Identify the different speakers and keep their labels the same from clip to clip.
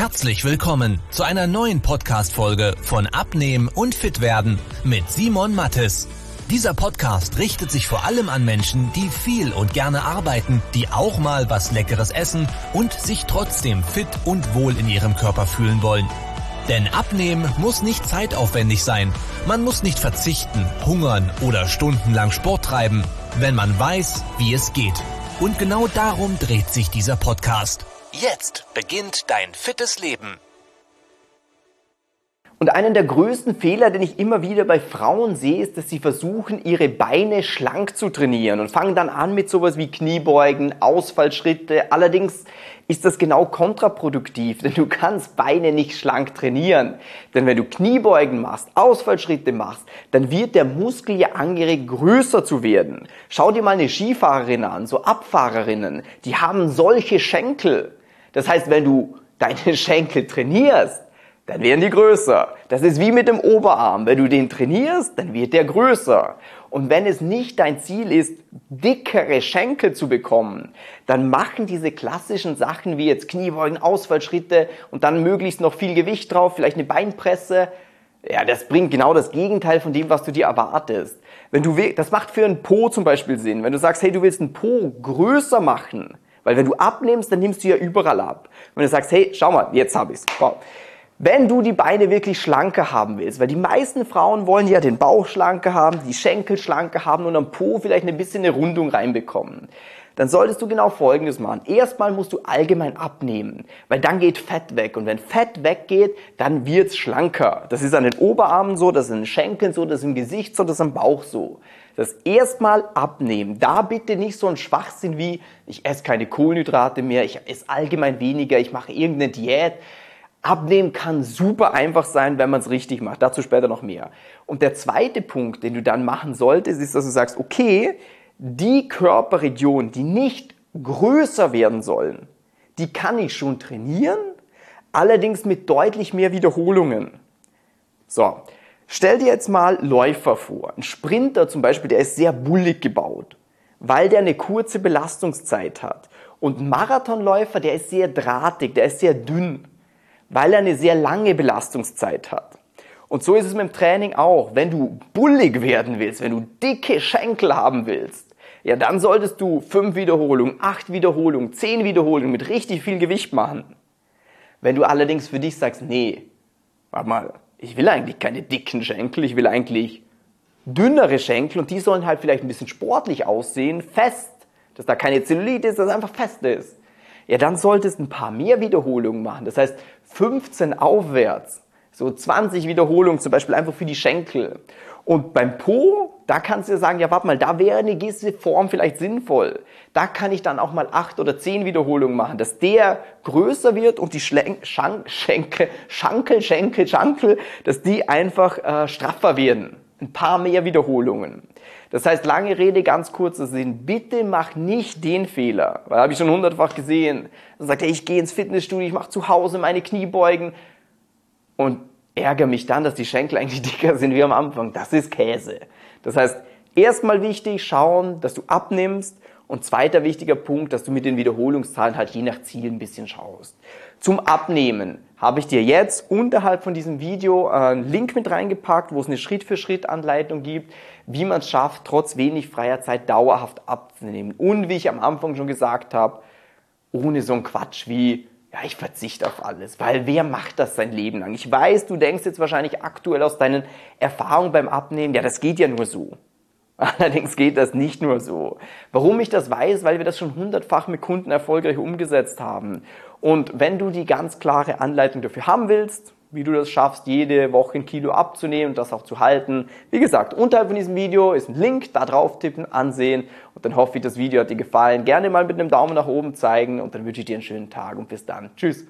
Speaker 1: Herzlich willkommen zu einer neuen Podcast-Folge von Abnehmen und Fitwerden mit Simon Mattes. Dieser Podcast richtet sich vor allem an Menschen, die viel und gerne arbeiten, die auch mal was Leckeres essen und sich trotzdem fit und wohl in ihrem Körper fühlen wollen. Denn Abnehmen muss nicht zeitaufwendig sein. Man muss nicht verzichten, hungern oder stundenlang Sport treiben, wenn man weiß, wie es geht. Und genau darum dreht sich dieser Podcast. Jetzt beginnt dein fittes Leben.
Speaker 2: Und einen der größten Fehler, den ich immer wieder bei Frauen sehe, ist, dass sie versuchen, ihre Beine schlank zu trainieren und fangen dann an mit sowas wie Kniebeugen, Ausfallschritte. Allerdings ist das genau kontraproduktiv, denn du kannst Beine nicht schlank trainieren. Denn wenn du Kniebeugen machst, Ausfallschritte machst, dann wird der Muskel ja angeregt, größer zu werden. Schau dir mal eine Skifahrerin an, so Abfahrerinnen, die haben solche Schenkel. Das heißt, wenn du deine Schenkel trainierst, dann werden die größer. Das ist wie mit dem Oberarm. Wenn du den trainierst, dann wird der größer. Und wenn es nicht dein Ziel ist, dickere Schenkel zu bekommen, dann machen diese klassischen Sachen wie jetzt Kniebeugen, Ausfallschritte und dann möglichst noch viel Gewicht drauf, vielleicht eine Beinpresse. Ja, das bringt genau das Gegenteil von dem, was du dir erwartest. Das macht für einen Po zum Beispiel Sinn. Wenn du sagst, hey, du willst einen Po größer machen, weil wenn du abnimmst, dann nimmst du ja überall ab. Wenn du sagst, hey, schau mal, jetzt hab ich's. Wow. Wenn du die Beine wirklich schlanker haben willst, weil die meisten Frauen wollen ja den Bauch schlanker haben, die Schenkel schlanker haben und am Po vielleicht ein bisschen eine Rundung reinbekommen, dann solltest du genau Folgendes machen. Erstmal musst du allgemein abnehmen, weil dann geht Fett weg. Und wenn Fett weggeht, dann wird's schlanker. Das ist an den Oberarmen so, das ist an den Schenkeln so, das ist im Gesicht so, das ist am Bauch so. Das erstmal abnehmen. Da bitte nicht so ein Schwachsinn wie, ich esse keine Kohlenhydrate mehr, ich esse allgemein weniger, ich mache irgendeine Diät. Abnehmen kann super einfach sein, wenn man es richtig macht. Dazu später noch mehr. Und der zweite Punkt, den du dann machen solltest, ist, dass du sagst, okay, die Körperregionen, die nicht größer werden sollen, die kann ich schon trainieren, allerdings mit deutlich mehr Wiederholungen. So, stell dir jetzt mal Läufer vor. Ein Sprinter zum Beispiel, der ist sehr bullig gebaut, weil der eine kurze Belastungszeit hat. Und ein Marathonläufer, der ist sehr drahtig, der ist sehr dünn, weil er eine sehr lange Belastungszeit hat. Und so ist es mit dem Training auch. Wenn du bullig werden willst, wenn du dicke Schenkel haben willst, ja, dann solltest du 5 Wiederholungen, 8 Wiederholungen, 10 Wiederholungen mit richtig viel Gewicht machen. Wenn du allerdings für dich sagst, nee, warte mal, ich will eigentlich keine dicken Schenkel, ich will eigentlich dünnere Schenkel und die sollen halt vielleicht ein bisschen sportlich aussehen, fest, dass da keine Zellulite ist, dass es einfach fest ist. Ja, dann solltest du ein paar mehr Wiederholungen machen. Das heißt, 15 aufwärts, so 20 Wiederholungen zum Beispiel einfach für die Schenkel. Und beim Po, da kannst du dir sagen, ja, warte mal, da wäre eine gewisse Form vielleicht sinnvoll. Da kann ich dann auch mal 8 oder 10 Wiederholungen machen, dass der größer wird und die Schenkel, dass die einfach straffer werden. Ein paar mehr Wiederholungen. Das heißt, lange Rede, ganz kurzer Sinn, bitte mach nicht den Fehler, weil habe ich schon 100-fach gesehen. Dann sagt er, ich gehe ins Fitnessstudio, ich mache zu Hause meine Kniebeugen und ärgere mich dann, dass die Schenkel eigentlich dicker sind wie am Anfang. Das ist Käse. Das heißt, erstmal wichtig, schauen, dass du abnimmst und zweiter wichtiger Punkt, dass du mit den Wiederholungszahlen halt je nach Ziel ein bisschen schaust. Zum Abnehmen habe ich dir jetzt unterhalb von diesem Video einen Link mit reingepackt, wo es eine Schritt-für-Schritt-Anleitung gibt, wie man es schafft, trotz wenig freier Zeit dauerhaft abzunehmen. Und wie ich am Anfang schon gesagt habe, ohne so einen Quatsch wie, ja, ich verzichte auf alles, weil wer macht das sein Leben lang? Ich weiß, du denkst jetzt wahrscheinlich aktuell aus deinen Erfahrungen beim Abnehmen, ja, das geht ja nur so. Allerdings geht das nicht nur so. Warum ich das weiß? Weil wir das schon 100-fach mit Kunden erfolgreich umgesetzt haben. Und wenn du die ganz klare Anleitung dafür haben willst, wie du das schaffst, jede Woche 1 Kilo abzunehmen und das auch zu halten, wie gesagt, unterhalb von diesem Video ist ein Link, da drauf tippen, ansehen und dann hoffe ich, das Video hat dir gefallen. Gerne mal mit einem Daumen nach oben zeigen und dann wünsche ich dir einen schönen Tag und bis dann. Tschüss.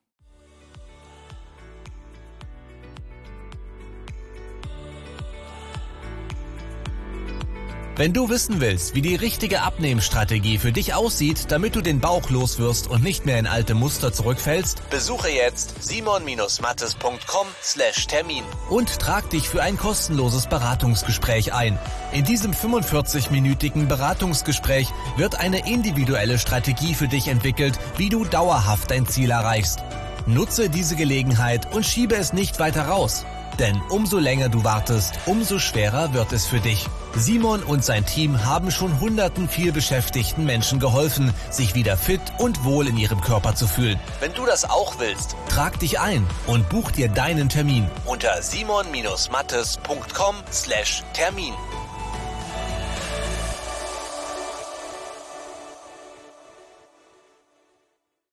Speaker 1: Wenn du wissen willst, wie die richtige Abnehmstrategie für dich aussieht, damit du den Bauch loswirst und nicht mehr in alte Muster zurückfällst, besuche jetzt simon-mattes.com/Termin und trag dich für ein kostenloses Beratungsgespräch ein. In diesem 45-minütigen Beratungsgespräch wird eine individuelle Strategie für dich entwickelt, wie du dauerhaft dein Ziel erreichst. Nutze diese Gelegenheit und schiebe es nicht weiter raus. Denn umso länger du wartest, umso schwerer wird es für dich. Simon und sein Team haben schon hunderten vielbeschäftigten Menschen geholfen, sich wieder fit und wohl in ihrem Körper zu fühlen. Wenn du das auch willst, trag dich ein und buch dir deinen Termin unter simon-mattes.com/Termin.